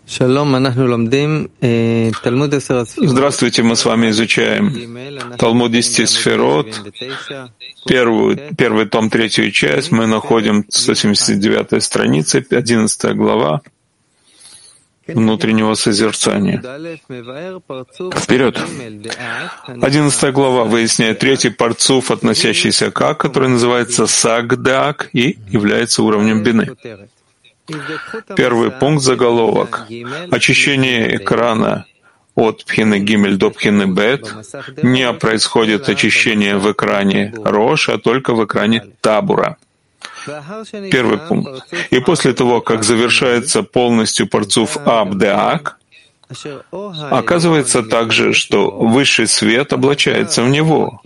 Здравствуйте, мы с вами изучаем Талмуд 10 сферот, первый том, третью часть. Мы находим 179 страница, 11 глава внутреннего созерцания. Вперед! 11 глава выясняет третий парцуф, относящийся к Ак, который называется Сагдак и является уровнем бины. Первый пункт — заголовок. Очищение экрана от пхины Гимель до пхины Бет. Не происходит очищение в экране Рош, а только в экране Табура. Первый пункт. И после того, как завершается полностью парцуф Абдеак, оказывается также, что высший свет облачается в него.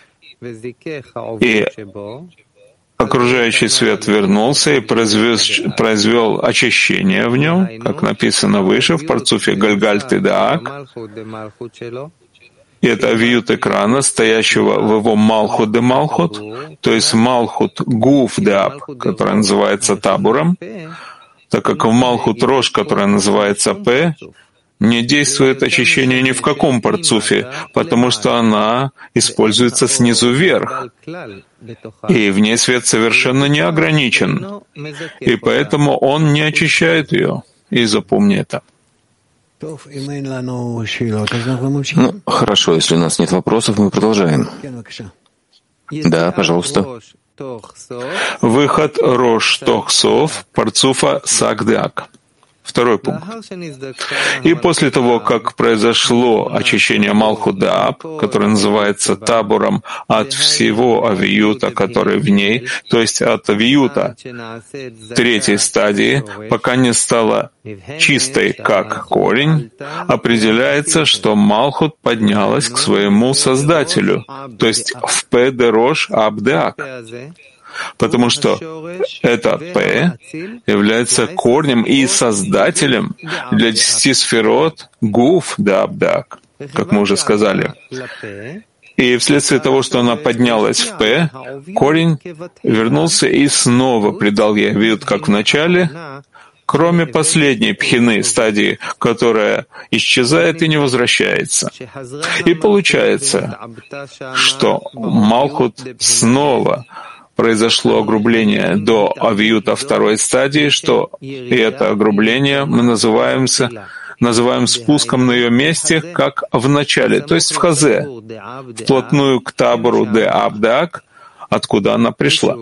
И окружающий свет вернулся и произвел очищение в нем, как написано выше в парцуфе Гальгаль Тедаак. И это авиют экрана, стоящего в его Малхут де Малхут, то есть Малхут Гуф де Аб, который называется Табуром, так как в Малхут Рош, который называется П, не действует очищение ни в каком парцуфе, потому что она используется снизу вверх, и в ней свет совершенно не ограничен, и поэтому он не очищает ее. И запомни это. Хорошо, если у нас нет вопросов, мы продолжаем. Да, пожалуйста. Выход Рош Тохсов, парцуфа Сагдак. Второй пункт. И после того, как произошло очищение Малхут де Аб, которое называется табором от всего авиюта, который в ней, то есть от авиюта третьей стадии, пока не стала чистой как корень, определяется, что Малхут поднялась к своему Создателю, то есть в П де Рош Абдеак. Потому что это П является корнем и создателем для 10 сферот Гуф да Абдак, как мы уже сказали. И вследствие того, что она поднялась в П, корень вернулся и снова придал ей вид, как в начале, кроме последней пхины, стадии, которая исчезает и не возвращается. И получается, что Малхут снова произошло огрубление до авиюта второй стадии, что и это огрубление мы называем спуском на ее месте, как в начале, то есть в Хазе, вплотную к табору де Абдак, откуда она пришла.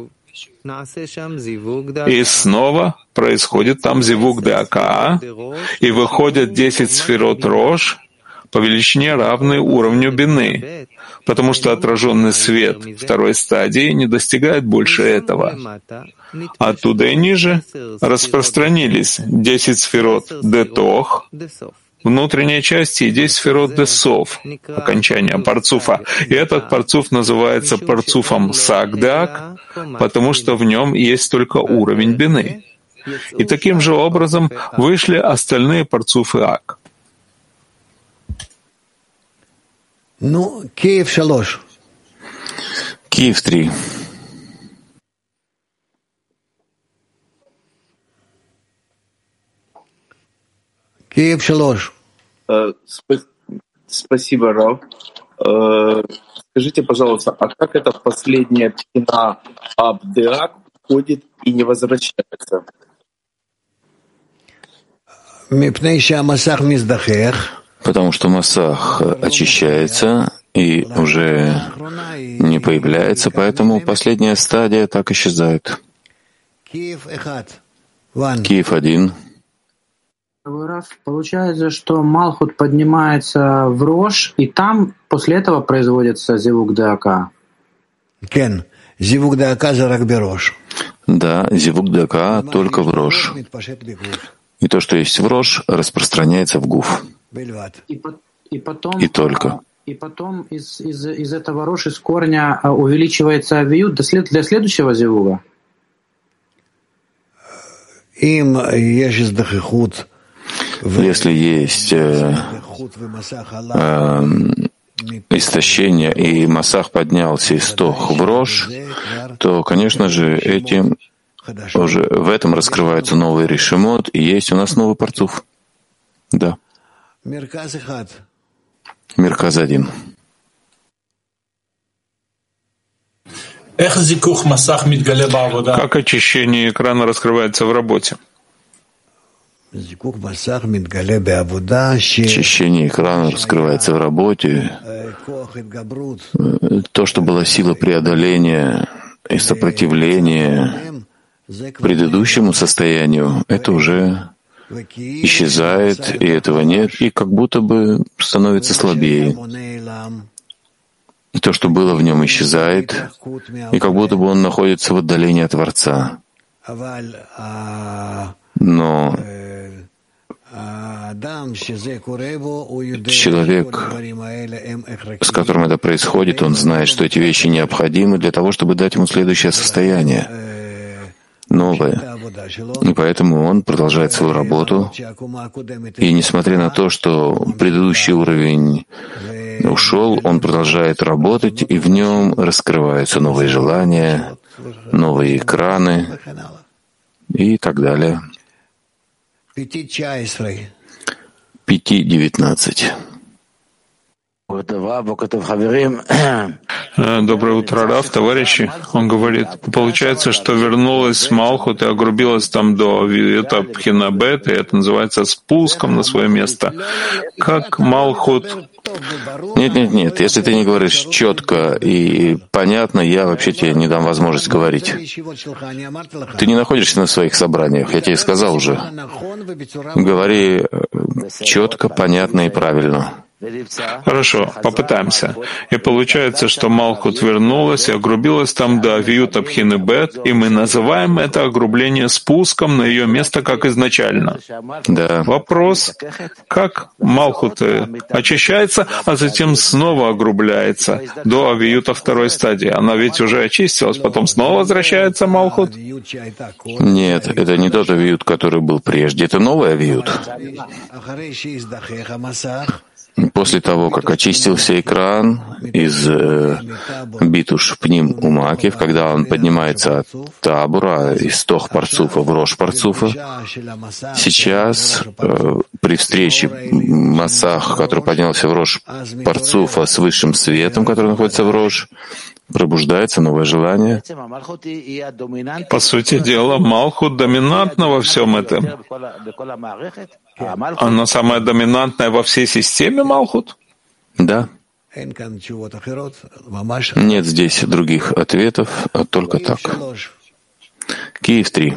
И снова происходит там зивук де Акаа, и выходят 10 сферот Рош, по величине равные уровню бины, потому что отраженный свет второй стадии не достигает больше этого. Оттуда и ниже распространились 10 сферот Детох, внутренняя часть, и 10 сферот Десов, окончание парцуфа. И этот парцуф называется парцуфом Сагдак, потому что в нем есть только уровень бины. И таким же образом вышли остальные парцуфы Ак. Ну, Киев 3. Киев 3. Киев 3. Спасибо, Рав. Скажите, пожалуйста, а как эта последняя пхина Абдеак входит и не возвращается? Потому что Масах очищается и уже не появляется, поэтому последняя стадия так исчезает. Киев 1. Раз получается, что Малхут поднимается в Рош, и там после этого производится зивук де Ака. Кен, зивук де Ака за Ракберош. Да, зивук де Ака только в Рош. И то, что есть в Рош, распространяется в Гуф. И только. И потом из этого Рош, из корня увеличивается авиют для следующего зивуга. Если есть истощение, и Масах поднялся из Тох в Рош, то, конечно же, этим уже в этом раскрывается новый решимот, и есть у нас новый парцуф. Да. Мерказ один. Как очищение экрана раскрывается в работе? Очищение экрана раскрывается в работе. То, что была сила преодоления и сопротивления предыдущему состоянию, это уже исчезает, и этого нет, и как будто бы становится слабее. И то, что было в нем, исчезает, и как будто бы он находится в отдалении от Творца. Но человек, с которым это происходит, он знает, что эти вещи необходимы для того, чтобы дать ему следующее состояние, новое. И поэтому он продолжает свою работу. И несмотря на то, что предыдущий уровень ушел, он продолжает работать, и в нем раскрываются новые желания, новые экраны и так далее. 5:19. Доброе утро, Рав, товарищи. Он говорит, получается, что вернулась Малхут и огрубилась там до Виюта Пхинабет, и это называется спуском на свое место. Как Малхут... Нет. Если ты не говоришь четко и понятно, я вообще тебе не дам возможность говорить. Ты не находишься на своих собраниях, я тебе сказал уже. Говори четко, понятно и правильно. Хорошо, попытаемся. И получается, что Малхут вернулась и огрубилась там до Виюта Пхины Бет, и мы называем это огрубление спуском на ее место, как изначально. Да. Вопрос, как Малхут очищается, а затем снова огрубляется до Авиюта второй стадии. Она ведь уже очистилась, потом снова возвращается Малхут? Нет, это не тот Авиют, который был прежде, это новый Авиют. После того, как очистился экран из битуш пним умакив, когда он поднимается от табура, из тох парцуфа в рош парцуфа, сейчас при встрече масах, который поднялся в рош парцуфа с высшим светом, который находится в рош, пробуждается новое желание. По сути дела, Малхут доминантна во всем этом. Она самая доминантная во всей системе Малхут? Да. Нет здесь других ответов, а только так. Киев 3.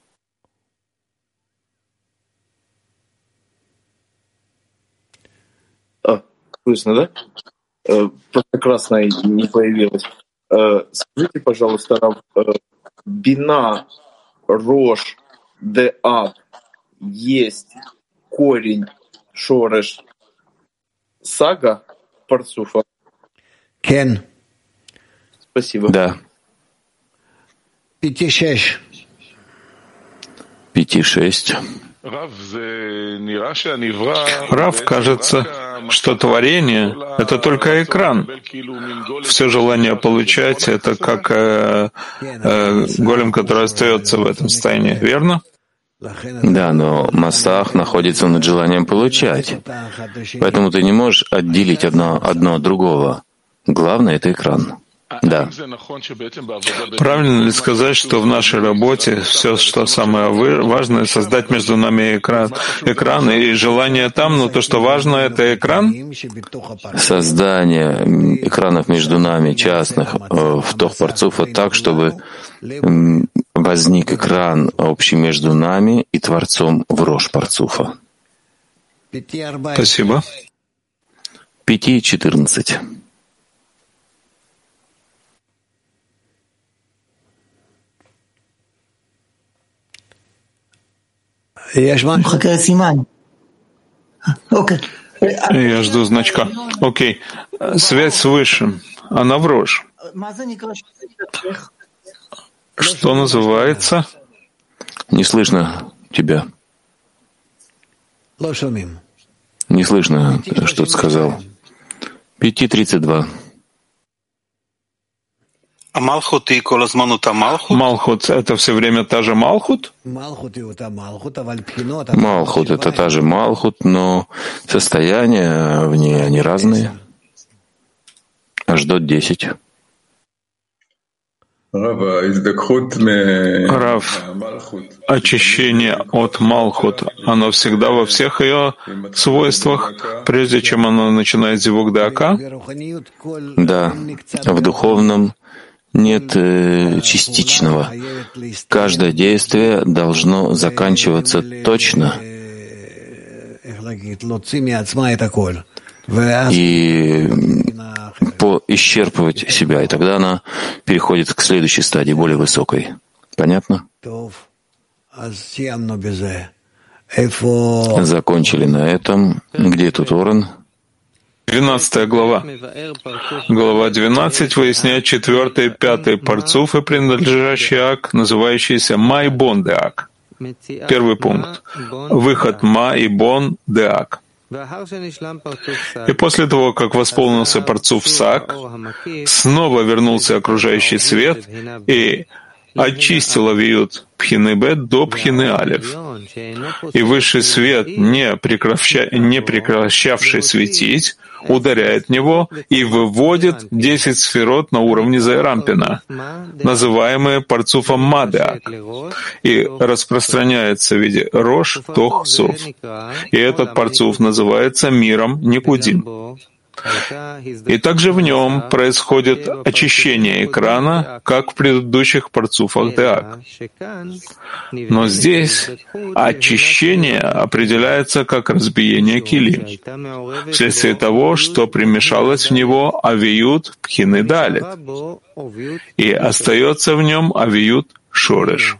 Слышно, да? Просто красная не появилась. Скажите, пожалуйста, Рав, бина, рош, деак, есть корень, шореш, сага, парцуфа? Кен. Спасибо. Да. 5:6. 5:6. Рав, кажется, что творение — это только экран. Все желание получать — это как голем, который остается в этом состоянии, верно? Да, но масах находится над желанием получать. Поэтому ты не можешь отделить одно от другого. Главное — это экран. Да. Правильно ли сказать, что в нашей работе все, что самое важное, создать между нами экран и желание там, но то, что важно, это экран? Создание экранов между нами, частных, в тох парцуфа, так, чтобы возник экран общий между нами и Творцом в рош парцуфа. Спасибо. 5:14. Я жду значка. Окей. Связь с Высшим. Она в рош. Что называется? Не слышно тебя. Не слышно, что ты сказал. 5:32. А Малхут и Колозманута Малхут? Малхут — это все время та же Малхут? Малхут — это та же Малхут, но состояния в ней, они разные. Аждот 10. Рав, очищение от Малхут, оно всегда во всех ее свойствах, прежде чем оно начинает зивук дака? Да, в духовном нет частичного. Каждое действие должно заканчиваться точно и исчерпывать себя, и тогда она переходит к следующей стадии, более высокой. Понятно? Закончили на этом. Где тут Орен? 12 глава. Глава 12 выясняет 4 и 5 парцуфы, принадлежащие ак, называющиеся Ма и Бон де ак. Первый пункт. Выход Ма и Бон де ак. И после того, как восполнился парцуф Сак, снова вернулся окружающий свет и очистил авиют Пхины Бет до Пхины Алеф. И высший свет, не прекращавший светить, ударяет в него и выводит 10 сферот на уровне Зайрампина, называемые парцуфом Мадеак, и распространяется в виде Рош Тох Сов. И этот парцуф называется миром Никудим. И также в нем происходит очищение экрана, как в предыдущих парцуфах Деак. Но здесь очищение определяется как разбиение кили, вследствие того, что примешалось в него авиют Пхины Далит, и остается в нем авиют Шореш.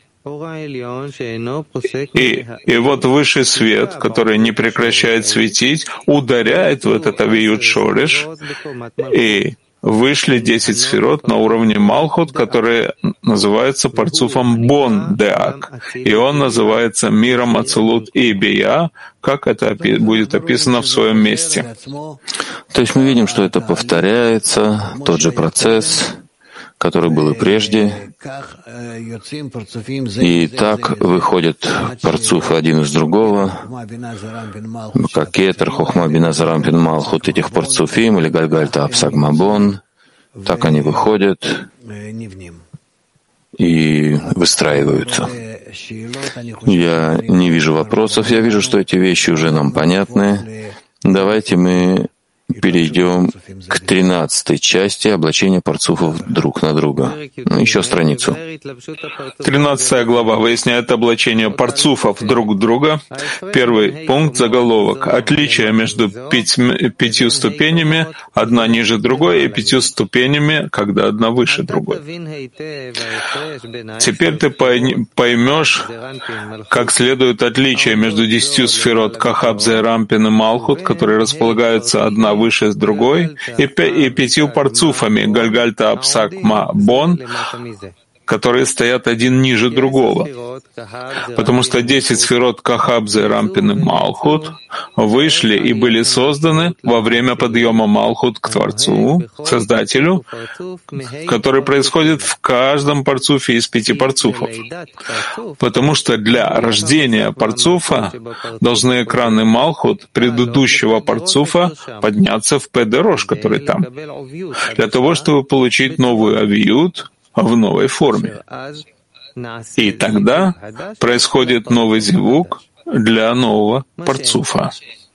И вот высший свет, который не прекращает светить, ударяет в этот авиют Шореш, и вышли 10 сферот на уровне Малхут, которые называются парцуфом Бон Деак, и он называется миром Ацелут и Бия, как это будет описано в своем месте. То есть мы видим, что это повторяется, тот же процесс, который был и прежде, и так выходят парцуфы один из другого, как Кетер, Хохма, Бина, Зарампин, Малхут, этих парцуфим, или Гальгальта, Апсак, Мабон, так они выходят и выстраиваются. Я не вижу вопросов, я вижу, что эти вещи уже нам понятны. Давайте мы перейдем к 13-й части облачения парцуфов друг на друга. Еще страницу. 13 глава выясняет облачение парцуфов друг друга. Первый пункт, заголовок. Отличие между 5 ступенями, одна ниже другой, и 5 ступенями, когда одна выше другой. Теперь ты поймешь, как следует отличие между 10 сферот Кахаб, Зайрампин и Малхут, которые располагаются одна выше с другой, и 5 парцуфами Гальгальта, Апсак, Ма, Бон, которые стоят один ниже другого. Потому что 10 сферот Кахаб, Зайрампин и Малхут вышли и были созданы во время подъема Малхут к Творцу, к Создателю, который происходит в каждом парцуфе из 5 парцуфов. Потому что для рождения парцуфа должны экраны Малхут предыдущего парцуфа подняться в Педерош, который там, для того, чтобы получить новую авиют в новой форме. И тогда происходит новый зивук для нового парцуфа.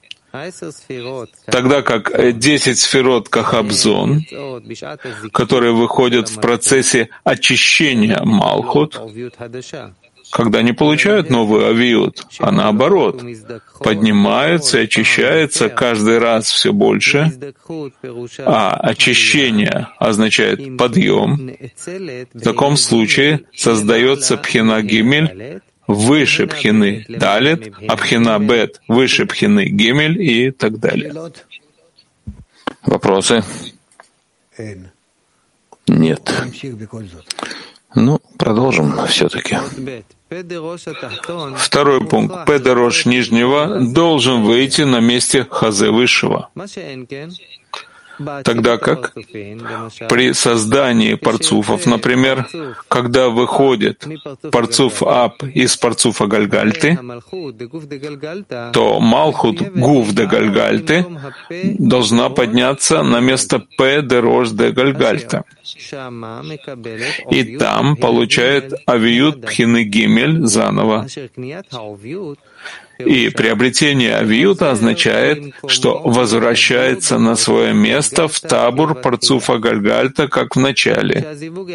Тогда как 10 сферот Кахабзон, которые выходят в процессе очищения Малхут, когда не получают новую авиют, а наоборот, поднимаются и очищаются каждый раз все больше, а очищение означает подъем, в таком случае создается Пхина Гимель выше Пхины Далет, а Пхина Бет выше Пхины Гимель и так далее. Вопросы? Нет. Ну, продолжим все-таки. Второй пункт. Педерош нижнего должен выйти на месте Хазе высшего. Тогда как при создании парцуфов, например, когда выходит парцуф Ап из парцуфа Гальгальты, то Малхут Гуф де Гальгальты должна подняться на место П де Рош де Гальгальта. И там получает авиют Пхины Гимель заново. И приобретение авиюта означает, что возвращается на свое место в табур парцуфа Гальгальта, как в начале.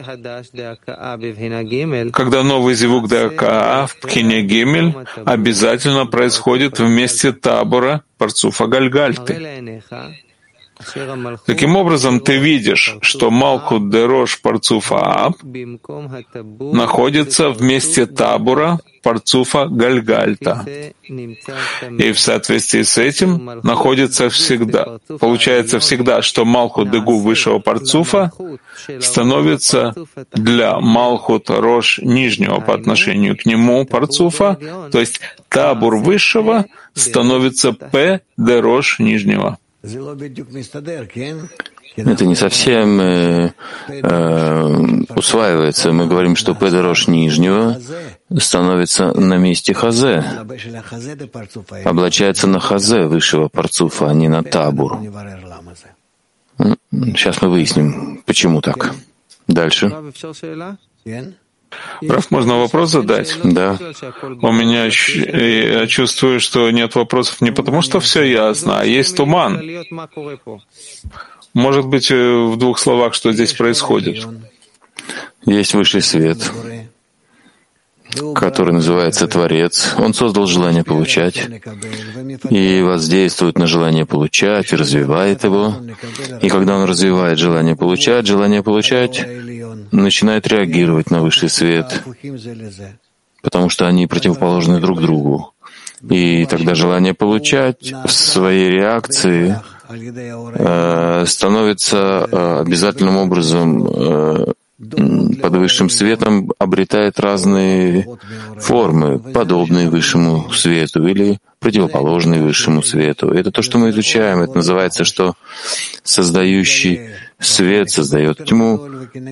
Когда новый зивук ДАКА в Пхине Гимель обязательно происходит в месте табура парцуфа Гальгальты. Таким образом, ты видишь, что Малхут де Рош парцуфа Ап находится в месте табура парцуфа Гальгальта. И в соответствии с этим находится всегда. Получается всегда, что Малхут де Гуф высшего парцуфа становится для Малхут Рош нижнего по отношению к нему парцуфа, то есть табур высшего становится П де Рош нижнего. Это не совсем усваивается. Мы говорим, что Педерош нижнего становится на месте Хазе, облачается на Хазе высшего парцуфа, а не на табур. Сейчас мы выясним, почему так. Дальше. Раф, можно вопрос задать? Да. У меня я чувствую, что нет вопросов не потому, что все ясно, а есть туман. Может быть, в двух словах, что здесь происходит? Есть высший свет, который называется Творец. Он создал желание получать и воздействует на желание получать, и развивает его. И когда он развивает желание получать начинает реагировать на высший свет, потому что они противоположны друг другу. И тогда желание получать в своей реакции становится обязательным образом под высшим светом, обретает разные формы, подобные высшему свету или противоположные высшему свету. Это то, что мы изучаем. Это называется, что создающий свет создает тьму,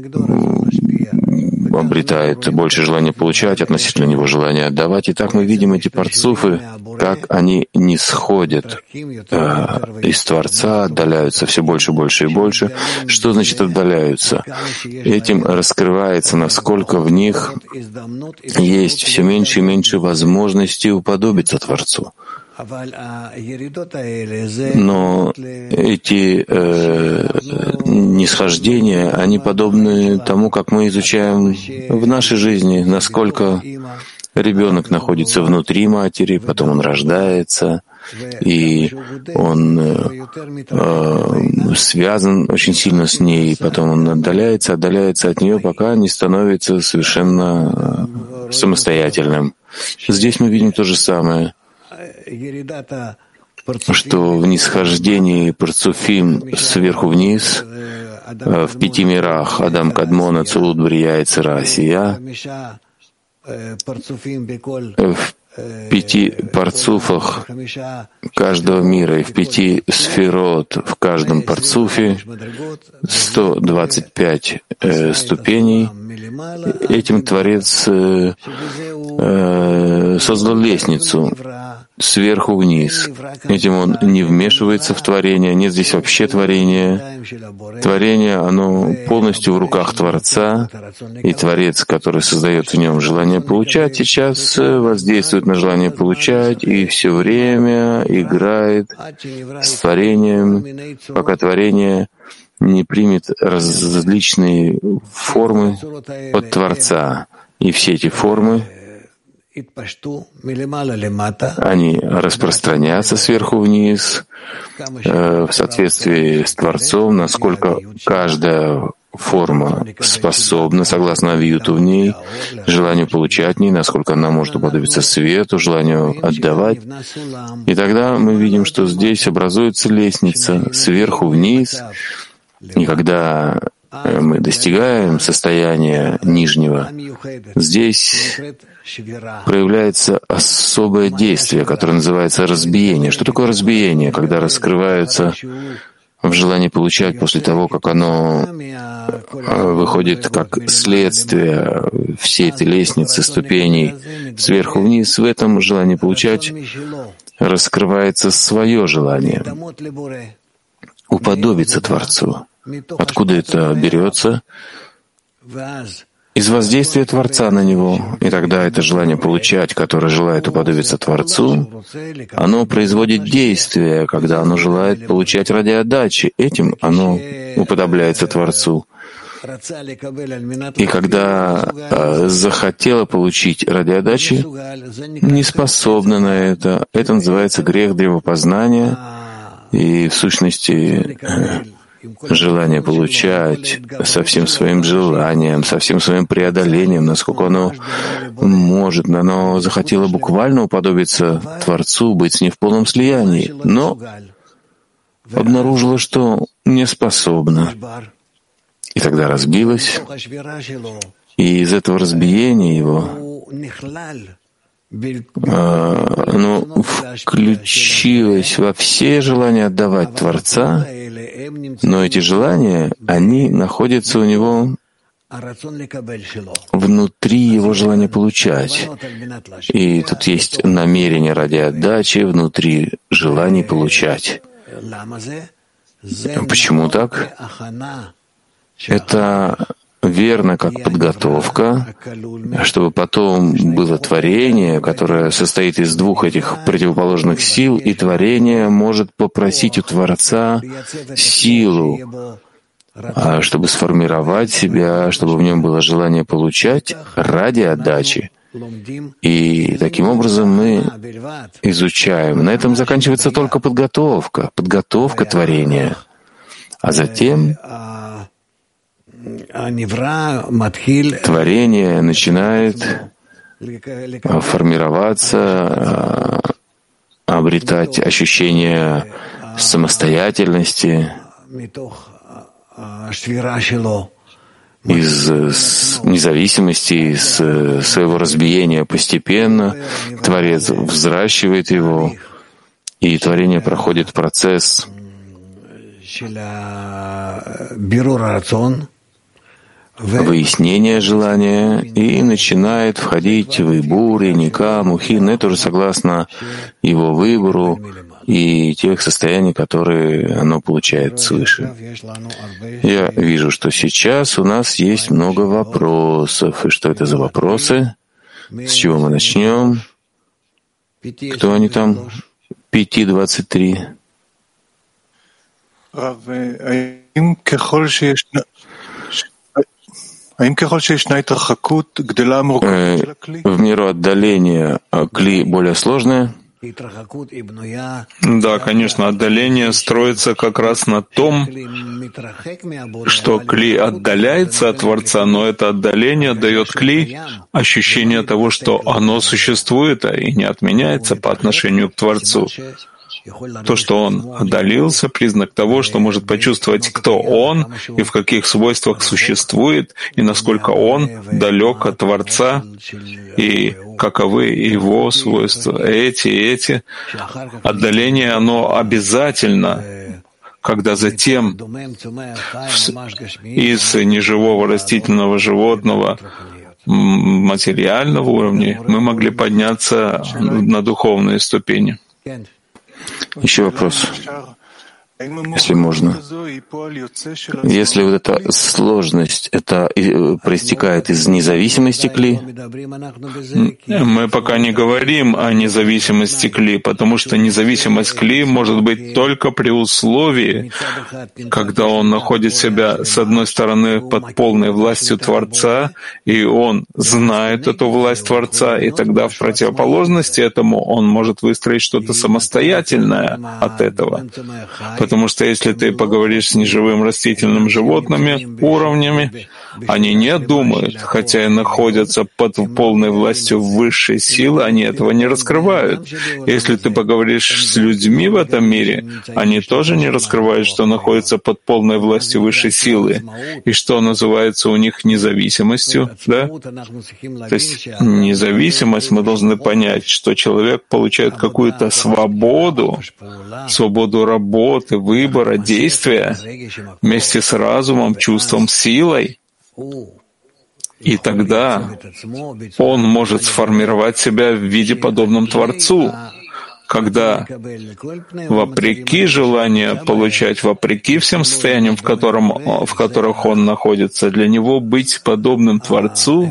обретает больше желания получать, относительно него желания отдавать. И так мы видим эти парцуфы, как они не сходят из Творца, отдаляются все больше, больше и больше. Что значит отдаляются? Этим раскрывается, насколько в них есть все меньше и меньше возможностей уподобиться Творцу. Но эти нисхождения, они подобны тому, как мы изучаем в нашей жизни, насколько ребенок находится внутри матери, потом он рождается, и он связан очень сильно с ней, потом он отдаляется от нее, пока не становится совершенно самостоятельным. Здесь мы видим то же самое, что в нисхождении парцуфим сверху вниз в 5 мирах Адам Кадмон, Ацилут, Брия, Ецера, Асия, в 5 парцуфах каждого мира и в 5 сферот в каждом парцуфе 125 ступеней. Этим Творец создал лестницу сверху вниз. Этим он не вмешивается в творение, нет здесь вообще творения. Творение, оно полностью в руках Творца, и Творец, который создает в нем желание получать, сейчас воздействует на желание получать и все время играет с творением, пока творение не примет различные формы от Творца. И все эти формы, они распространятся сверху вниз в соответствии с Творцом, насколько каждая форма способна, согласно авиюту в ней, желанию получать в ней, насколько она может уподобиться свету, желанию отдавать. И тогда мы видим, что здесь образуется лестница сверху вниз, и когда мы достигаем состояния нижнего, здесь проявляется особое действие, которое называется разбиение. Что такое разбиение? Когда раскрываются в желании получать после того, как оно выходит как следствие всей этой лестницы ступеней сверху вниз, в этом желании получать раскрывается свое желание уподобиться Творцу. Откуда это берется? Из воздействия Творца на него. И тогда это желание получать, которое желает уподобиться Творцу, оно производит действие, когда оно желает получать ради отдачи. Этим оно уподобляется Творцу. И когда захотело получить ради отдачи, не способна на это. Это называется грех древопознания. И в сущности желание получать со всем своим желанием, со всем своим преодолением, насколько оно может. Оно захотело буквально уподобиться Творцу, быть с ним в полном слиянии, но обнаружило, что не способно. И тогда разбилось, и из этого разбиения его оно включилось во все желания отдавать Творца, но эти желания, они находятся у него внутри его желания получать. И тут есть намерение ради отдачи внутри желаний получать. Почему так? Это верно как подготовка, чтобы потом было творение, которое состоит из двух этих противоположных сил, и творение может попросить у Творца силу, чтобы сформировать себя, чтобы в нем было желание получать ради отдачи. И таким образом мы изучаем. На этом заканчивается только подготовка творения. А затем творение начинает формироваться, обретать ощущение самостоятельности из независимости, из своего разбиения постепенно. Творец взращивает его, и творение проходит процесс выяснение желания и начинает входить в Ибур, Ника, Мухин, это уже согласно его выбору и тех состояний, которые оно получает свыше. Я вижу, что сейчас у нас есть много вопросов. И что это за вопросы? С чего мы начнем? Кто они там? 5:23. В меру отдаления кли более сложное? Да, конечно, отдаление строится как раз на том, что кли отдаляется от Творца, но это отдаление дает кли ощущение того, что оно существует и не отменяется по отношению к Творцу. То, что он отдалился, признак того, что может почувствовать, кто он и в каких свойствах существует, и насколько он далек от Творца, и каковы его свойства. Эти. Отдаление, оно обязательно, когда затем из неживого растительного животного материального уровня мы могли подняться на духовные ступени. Еще вопрос, если можно. Если вот эта сложность, это проистекает из независимости кли? Мы пока не говорим о независимости кли, потому что независимость кли может быть только при условии, когда он находит себя, с одной стороны, под полной властью Творца, и он знает эту власть Творца, и тогда в противоположности этому он может выстроить что-то самостоятельное от этого. Потому что если ты поговоришь с неживым растительным животными уровнями, они не думают, хотя и находятся под полной властью высшей силы, они этого не раскрывают. Если ты поговоришь с людьми в этом мире, они тоже не раскрывают, что находятся под полной властью высшей силы, и что называется у них независимостью, да? То есть независимость, мы должны понять, что человек получает какую-то свободу работы, моменты выбора, действия вместе с разумом, чувством, силой, и тогда он может сформировать себя в виде подобном Творцу, когда, вопреки желанию получать, вопреки всем состояниям, в которых он находится, для него быть подобным Творцу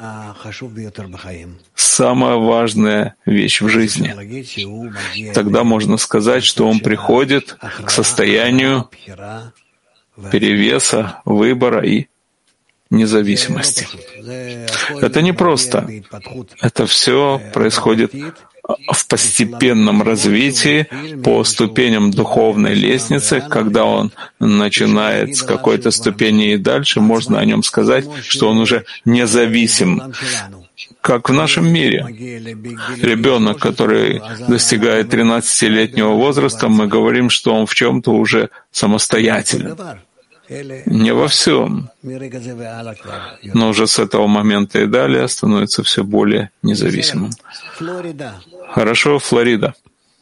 — самая важная вещь в жизни. Тогда можно сказать, что он приходит к состоянию перевеса, выбора и независимости. Это не просто. Это все происходит в постепенном развитии по ступеням духовной лестницы. Когда он начинает с какой-то ступени и дальше, можно о нем сказать, что он уже независим, как в нашем мире. Ребенок, который достигает 13-летнего возраста, мы говорим, что он в чем-то уже самостоятелен. Не во всем, но уже с этого момента и далее становится все более независимым. Хорошо, Флорида.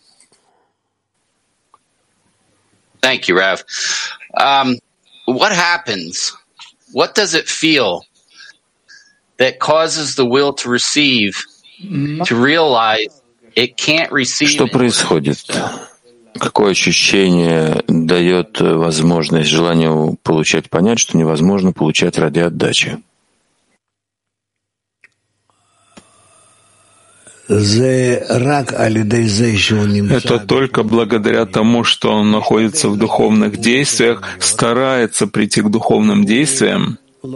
Thank you, Rav. What happens? What does it feel that causes the will to receive to realize it can't receive? Что происходит? Какое ощущение дает возможность желанию получать понять, что невозможно получать ради отдачи? Это только благодаря тому, что он находится в духовных действиях, старается прийти к духовным действиям,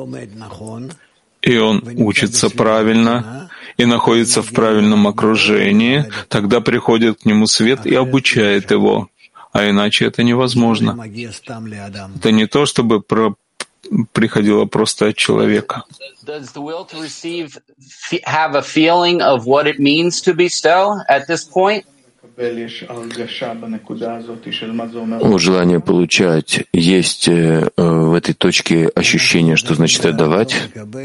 и он учится правильно, и находится в правильном окружении, тогда приходит к нему свет и обучает его. А иначе это невозможно. Это не то, чтобы приходило просто от человека. У желания получать есть в этой точке ощущение, что значит отдавать.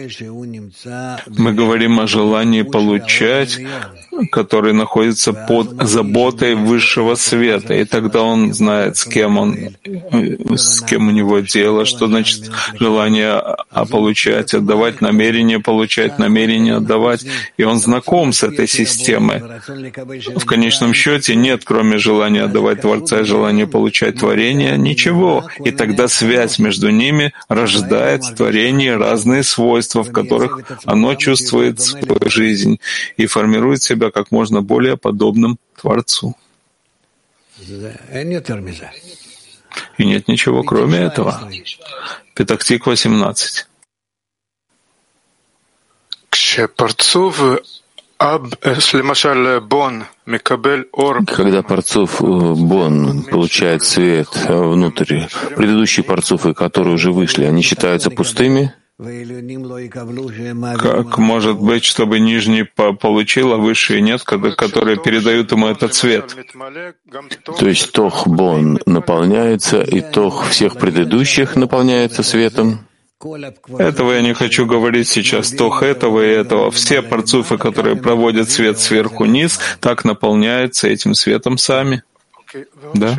Мы говорим о желании получать, который находится под заботой высшего света, и тогда он знает, с кем у него дело, что значит желание получать, отдавать, намерение получать, намерение отдавать, и он знаком с этой системой. В конечном счете нет, кроме желания отдавать Творца и желания получать творение, ничего. И тогда связь между ними рождает в творении разные свойства, в которых оно чувствует свою жизнь и формирует себя как можно более подобным Творцу. И нет ничего, кроме этого. Петах-Тиква 17. Когда парцуф Бон получает свет внутрь, предыдущие парцуфы, которые уже вышли, они считаются пустыми? Как может быть, чтобы нижний получил, а высшие нет, которые передают ему этот свет? То есть Тох Бон наполняется, и Тох всех предыдущих наполняется светом? Этого я не хочу говорить сейчас. Тох этого и этого. Все парцуфы, которые проводят свет сверху вниз, так наполняются этим светом сами. Да?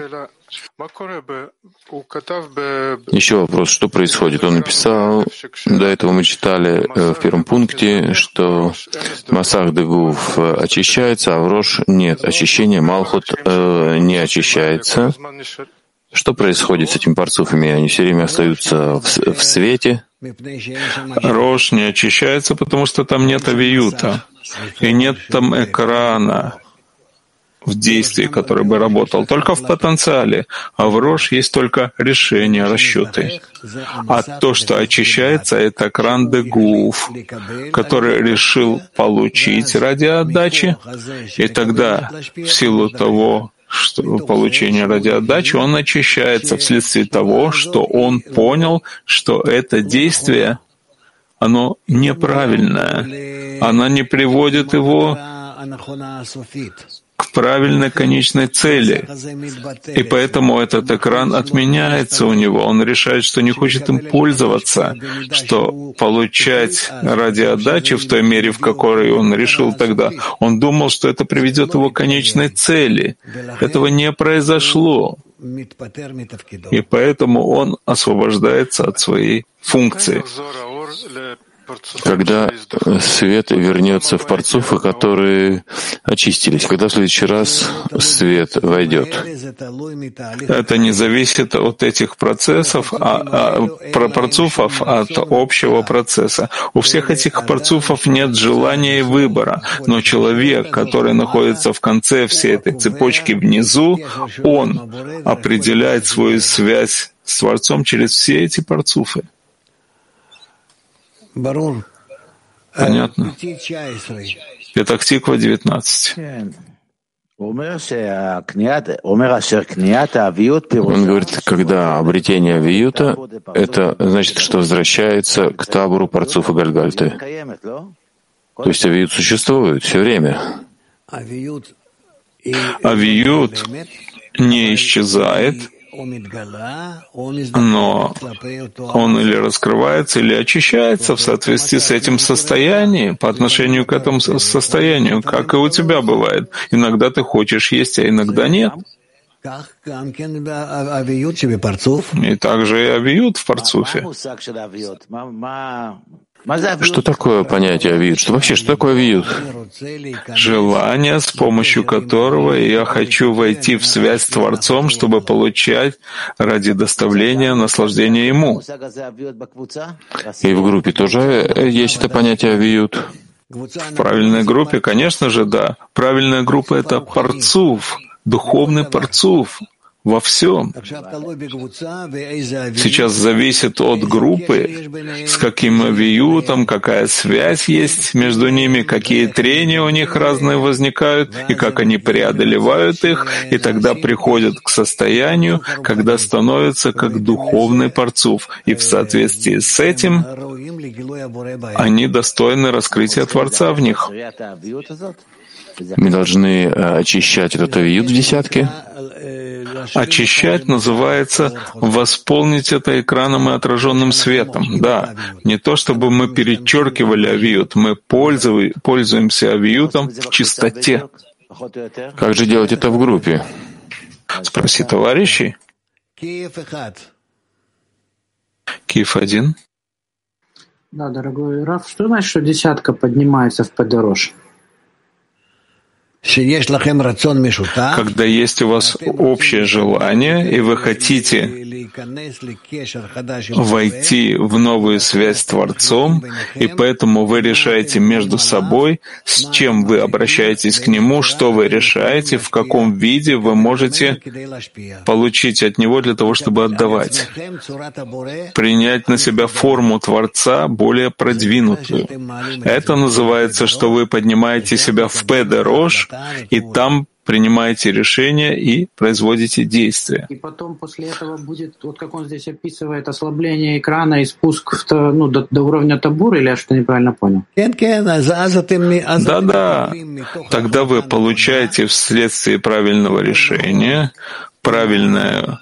Еще вопрос, что происходит? Он написал, до этого мы читали в первом пункте, что Масах Дегуф очищается, а в Рош нет очищения, Малхут не очищается. Что происходит с этими парцуфами? Они все время остаются в свете? Рош не очищается, потому что там нет авиюта, и нет там экрана в действии, который бы работал, только в потенциале, а в Рош есть только решения, расчеты. А то, что очищается, это экран Дегуф, который решил получить ради отдачи, и тогда в силу того, что получение ради отдачи, он очищается вследствие того, что он понял, что это действие, оно неправильное, оно не приводит его к правильной конечной цели. И поэтому этот экран отменяется у него. Он решает, что не хочет им пользоваться, что получать ради отдачи в той мере, в которой он решил тогда. Он думал, что это приведет его к конечной цели. Этого не произошло. и поэтому он освобождается от своей функции. Когда свет вернется в парцуфы, которые очистились, когда в следующий раз свет войдет? Это не зависит от этих процессов, парцуфов, от общего процесса. У всех этих парцуфов нет желания и выбора, но человек, который находится в конце всей этой цепочки внизу, он определяет свою связь с Творцом через все эти парцуфы. Понятно? Петах Тиква, 19. Он говорит, когда обретение авиюта, это значит, что возвращается к табору парцуфа Гальгальты. То есть авиют существует все время. Авиют не исчезает, но он или раскрывается, или очищается в соответствии с этим состоянием, по отношению к этому состоянию, как и у тебя бывает. Иногда ты хочешь есть, а иногда нет. И также и авиют в парцуфе. Что такое понятие авиют? Что такое авиют? Желание, с помощью которого я хочу войти в связь с Творцом, чтобы получать ради доставления наслаждения Ему. И в группе тоже есть это понятие авиют? В правильной группе, конечно же, да. Правильная группа — это парцуф, духовный парцуф. Во всем. Сейчас зависит от группы, с каким авиютом, какая связь есть между ними, какие трения у них разные возникают, и как они преодолевают их, и тогда приходят к состоянию, когда становятся как духовный парцуф. И в соответствии с этим они достойны раскрытия Творца в них. Мы должны очищать этот авиют в десятке? Очищать называется восполнить это экраном и отраженным светом. Да, не то чтобы мы перечеркивали авиют, мы пользуемся авиютом в чистоте. Как же делать это в группе? Спроси товарищей. Киев 1. Да, дорогой Раф, что значит, что десятка поднимается в Падерош? Когда есть у вас общее желание, и вы хотите войти в новую связь с Творцом, и поэтому вы решаете между собой, с чем вы обращаетесь к Нему, что вы решаете, в каком виде вы можете получить от Него для того, чтобы отдавать. Принять на себя форму Творца более продвинутую. Это называется, что вы поднимаете себя в Педерош, и там принимаете решения и производите действия. И потом после этого будет, вот как он здесь описывает, ослабление экрана и спуск до уровня табура, или я что-то неправильно понял? Да. Тогда вы получаете вследствие правильного решения правильное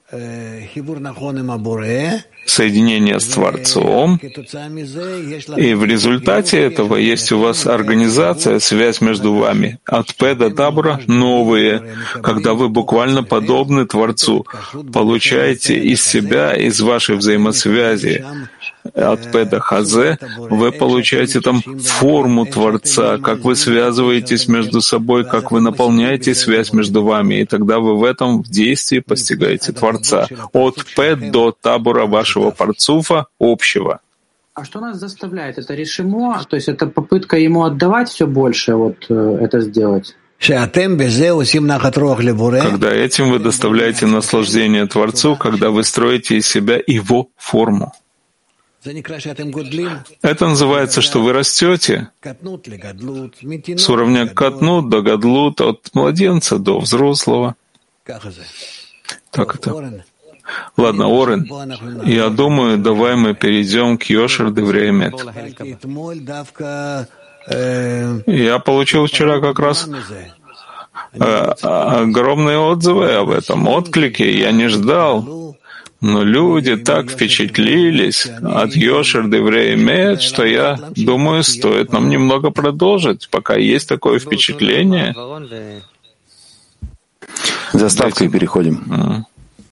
соединение с Творцом, и в результате этого есть у вас организация, связь между вами. От П до Табура новые, когда вы буквально подобны Творцу, получаете из себя, из вашей взаимосвязи. От П до Хазе вы получаете там форму Творца, как вы связываетесь между собой, как вы наполняете связь между вами, и тогда вы в этом в действии постигаете Творца. От П до Табура вашего парцуфа общего. А что нас заставляет? Это решимо? То есть это попытка ему отдавать все больше, это сделать? Когда этим вы доставляете наслаждение Творцу, когда вы строите из себя Его форму. Это называется, что вы растете с уровня катнут до гадлут, от младенца до взрослого. Так это. Ладно, Орен, я думаю, давай мы перейдем к Йошер Деврей Эмет. Я получил вчера как раз огромные отзывы об этом, отклики, я не ждал. Но люди так впечатлились от Йошер Деврей Эмет, что я думаю, стоит нам немного продолжить, пока есть такое впечатление. Заставкой переходим.